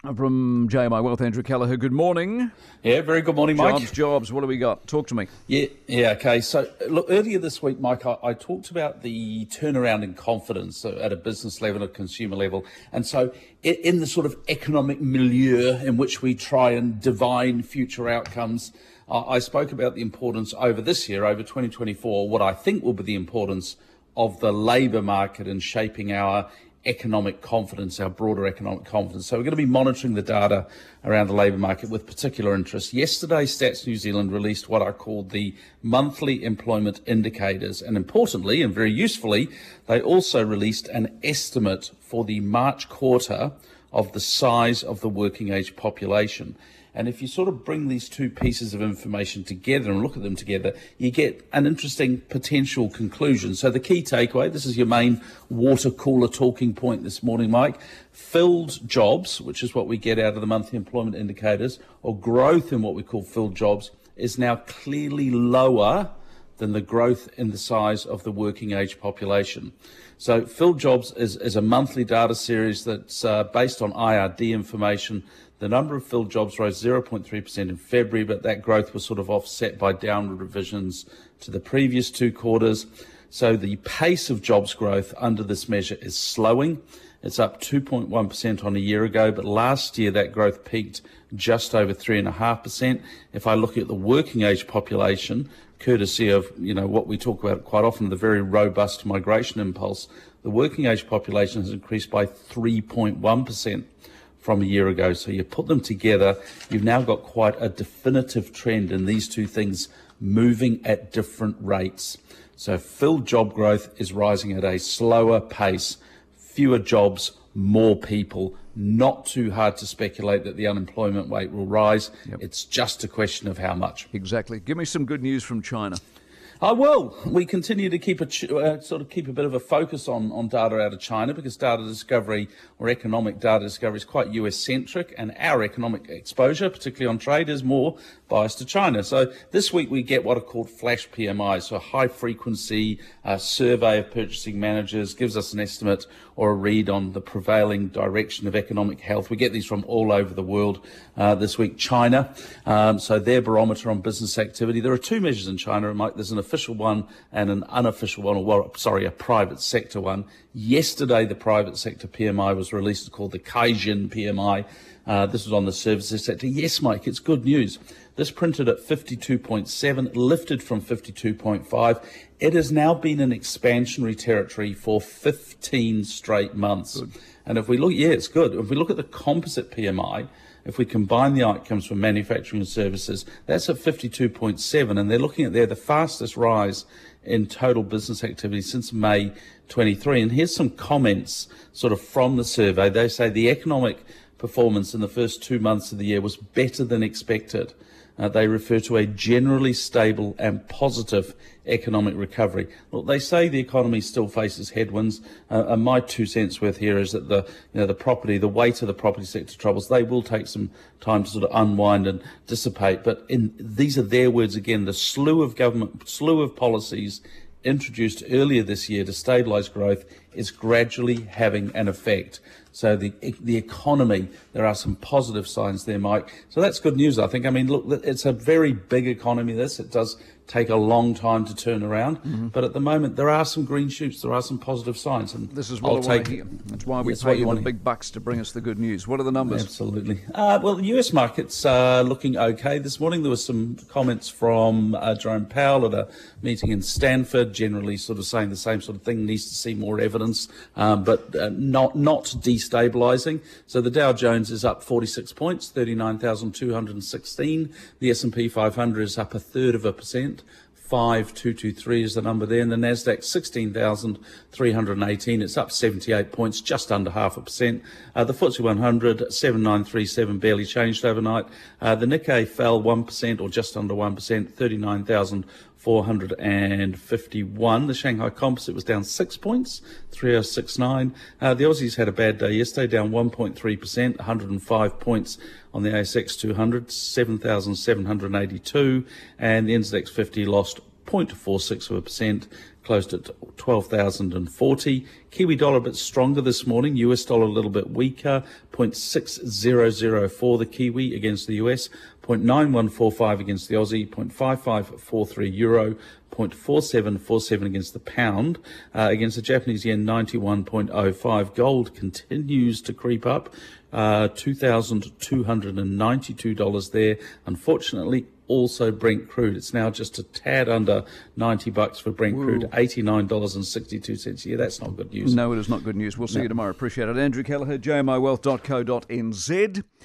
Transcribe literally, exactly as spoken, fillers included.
From J M I Wealth, Andrew Callagher, good morning. Yeah, very good morning, Mike. Jobs, jobs, what do we got? Talk to me. Yeah, yeah, okay. So, look, earlier this week, Mike, I, I talked about the turnaround in confidence at a business level, at a consumer level. And so, in, in the sort of economic milieu in which we try and divine future outcomes, uh, I spoke about the importance over this year, over twenty twenty-four, what I think will be the importance of the labour market in shaping our economic confidence, our broader economic confidence. So we're going to be monitoring the data around the labour market with particular interest. Yesterday, Stats New Zealand released what are called the monthly employment indicators. And importantly, and very usefully, they also released an estimate for the March quarter of the size of the working age population. And if you sort of bring these two pieces of information together and look at them together, you get an interesting potential conclusion. So the key takeaway, this is your main water cooler talking point this morning, Mike. Filled jobs, which is what we get out of the monthly employment indicators, or growth in what we call filled jobs, is now clearly lower than the growth in the size of the working age population. So filled jobs is, is a monthly data series that's uh, based on I R D information. The number of filled jobs rose zero point three percent in February, but that growth was sort of offset by downward revisions to the previous two quarters. So the pace of jobs growth under this measure is slowing. It's up two point one percent on a year ago, but last year that growth peaked just over three point five percent. If I look at the working age population, courtesy of, you know, what we talk about quite often, the very robust migration impulse, the working age population has increased by three point one percent from a year ago. So you put them together, you've now got quite a definitive trend in these two things moving at different rates. So filled job growth is rising at a slower pace, fewer jobs, more people. Not too hard to speculate that the unemployment rate will rise. Yep. It's just a question of how much. Exactly. Give me some good news from China. Uh, well, we continue to keep a uh, sort of keep a bit of a focus on, on data out of China, because data discovery or economic data discovery is quite U S centric, and our economic exposure, particularly on trade, is more biased to China. So this week we get what are called flash P M Is, so a high frequency uh, survey of purchasing managers, gives us an estimate or a read on the prevailing direction of economic health. We get these from all over the world. Uh, this week, China, um, so their barometer on business activity. There are two measures in China, Mike. There's an official one and an unofficial one, or well, sorry, a private sector one. Yesterday, the private sector P M I was released, called the Caixin P M I. Uh, this was on the services sector. Yes, Mike, it's good news. This printed at fifty-two point seven, lifted from fifty-two point five. It has now been in expansionary territory for fifteen straight months. Good. And if we look, yeah, it's good. If we look at the composite P M I, if we combine the outcomes from manufacturing and services, that's at fifty-two point seven, and they're looking at there the fastest rise in total business activity since May twenty-three. And here's some comments sort of from the survey. They say the economic performance in the first two months of the year was better than expected. Uh, they refer to a generally stable and positive economic recovery. Look, they say the economy still faces headwinds, uh, and my two cents worth here is that the, you know, the property, the weight of the property sector troubles, they will take some time to sort of unwind and dissipate. But in these are their words again: the slew of government, slew of policies introduced earlier this year to stabilise growth is gradually having an effect. So the the economy, there are some positive signs there, Mike. So that's good news, I think. I mean, look, it's a very big economy, this. It does take a long time to turn around. Mm-hmm. But at the moment, there are some green shoots. There are some positive signs. And this is what I'll I take, want to hear. That's why we pay you the big bucks to bring us the good news. What are the numbers? Absolutely. Uh, well, the U S market's uh, looking okay. This morning there were some comments from uh, Jerome Powell at a meeting in Stanford, generally sort of saying the same sort of thing, needs to see more evidence, um, but uh, not, not destabilising. So the Dow Jones is up forty-six points, thirty-nine thousand two hundred sixteen. The S and P five hundred is up a third of a percent. five two two three is the number there, and the Nasdaq sixteen thousand three hundred eighteen. It's up seventy-eight points, just under half a percent. Uh, the F T S E one hundred seven nine three seven, barely changed overnight. Uh, the Nikkei fell one percent, or just under one percent, thirty-nine thousand four hundred fifty-one. The Shanghai Composite was down six points, three oh six nine. Uh, the Aussies had a bad day yesterday, down one point three percent, one hundred five points on the A S X two hundred, seven thousand seven hundred eighty-two, and the N Z X fifty lost zero point four six percent, closed at twelve thousand forty. Kiwi dollar a bit stronger this morning, U S dollar a little bit weaker, zero point six zero zero for the Kiwi against the U S, zero point nine one four five against the Aussie, zero point five five four three euro, zero point four seven four seven against the pound, uh, against the Japanese yen, ninety-one point oh five. Gold continues to creep up, uh, two thousand two hundred ninety-two dollars there. Unfortunately, also Brent crude. It's now just a tad under ninety bucks for Brent Woo. crude, eighty-nine dollars and sixty-two cents. Yeah, that's not good news. No, it is not good news. We'll see No. you tomorrow. Appreciate it. Andrew Kelleher, j m i wealth dot co dot n z.